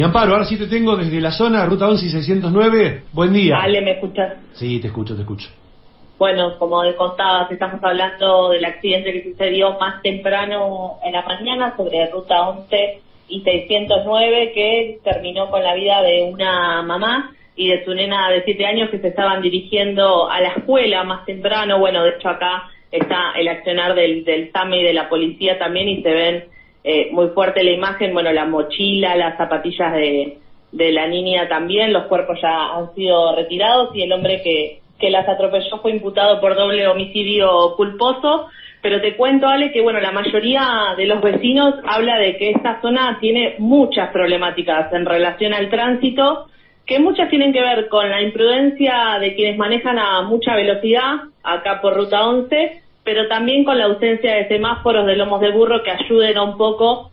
Amparo, ahora sí te tengo desde la zona, ruta 11 y 609. Buen día. Ale, ¿me escuchas? Sí, te escucho, te escucho. Bueno, como contabas, estamos hablando del accidente que sucedió más temprano en la mañana sobre ruta 11 y 609, que terminó con la vida de una mamá y de su nena de 7 años que se estaban dirigiendo a la escuela más temprano. Bueno, de hecho acá está el accionar del SAME y de la policía también, y se ven muy fuerte la imagen, bueno, la mochila, las zapatillas de la niña también, los cuerpos ya han sido retirados y el hombre que las atropelló fue imputado por doble homicidio culposo. Pero te cuento, Ale, que bueno, la mayoría de los vecinos habla de que esta zona tiene muchas problemáticas en relación al tránsito, que muchas tienen que ver con la imprudencia de quienes manejan a mucha velocidad acá por ruta 11, pero también con la ausencia de semáforos de lomos de burro que ayuden un poco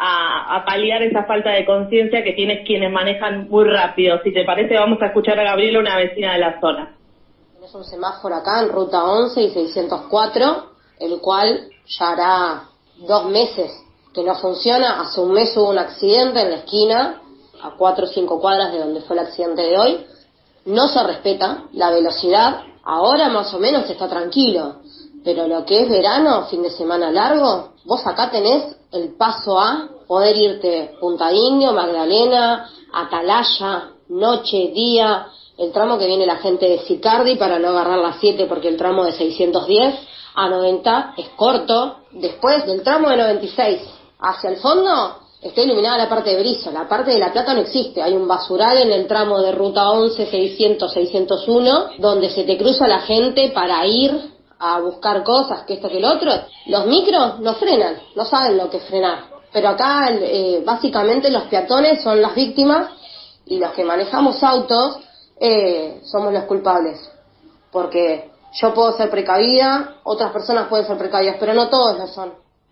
a paliar esa falta de conciencia que tienen quienes manejan muy rápido. Si te parece, vamos a escuchar a Gabriela, una vecina de la zona. Tenés un semáforo acá en ruta 11 y 604, el cual ya hará 2 meses que no funciona. Hace un mes hubo un accidente en la esquina, a 4 o 5 cuadras de donde fue el accidente de hoy. No se respeta la velocidad. Ahora más o menos está tranquilo, pero lo que es verano, fin de semana largo, vos acá tenés el paso a poder irte Punta Indio, Magdalena, Atalaya, noche, día, el tramo que viene la gente de Sicardi para no agarrar las 7 porque el tramo de 610 a 90 es corto. Después del tramo de 96 hacia el fondo está iluminada la parte de Berisso, la parte de La Plata no existe. Hay un basural en el tramo de ruta 11, 600, 601 donde se te cruza la gente para ir a buscar cosas, que esto que el otro. Los micros no frenan, no saben lo que es frenar. Pero acá básicamente los peatones son las víctimas y los que manejamos autos somos los culpables. Porque yo puedo ser precavida, otras personas pueden ser precavidas, pero no todos lo son.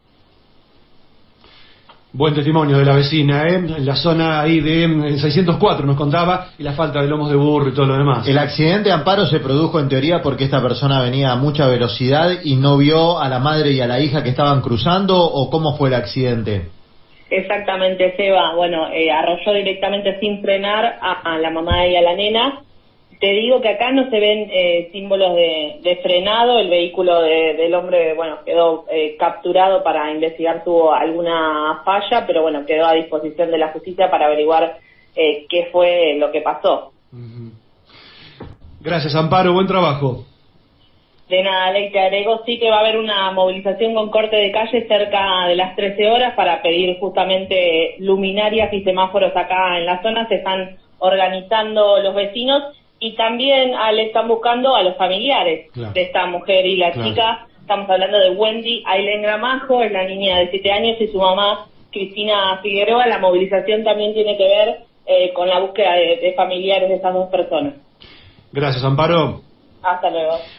Buen testimonio de la vecina, en la zona ahí de 604 nos contaba, y la falta de lomos de burro y todo lo demás. El accidente, Amparo, se produjo en teoría porque esta persona venía a mucha velocidad y no vio a la madre y a la hija que estaban cruzando, ¿o cómo fue el accidente? Exactamente, Seba. Bueno, arrolló directamente sin frenar a la mamá y a la nena. Te digo que acá no se ven símbolos de frenado. El vehículo del hombre, bueno, quedó capturado para investigar, tuvo alguna falla, pero bueno, quedó a disposición de la justicia para averiguar qué fue lo que pasó. Gracias, Amparo, buen trabajo. De nada, Ley, te agrego sí que va a haber una movilización con corte de calle cerca de las 13 horas para pedir justamente luminarias y semáforos acá en la zona. Se están organizando los vecinos y también le están buscando a los familiares de esta mujer y la chica. Estamos hablando de Wendy Ailén Gramajo, es la niña de 7 años, y su mamá Cristina Figueroa. La movilización también tiene que ver con la búsqueda de familiares de estas dos personas. Gracias, Amparo. Hasta luego.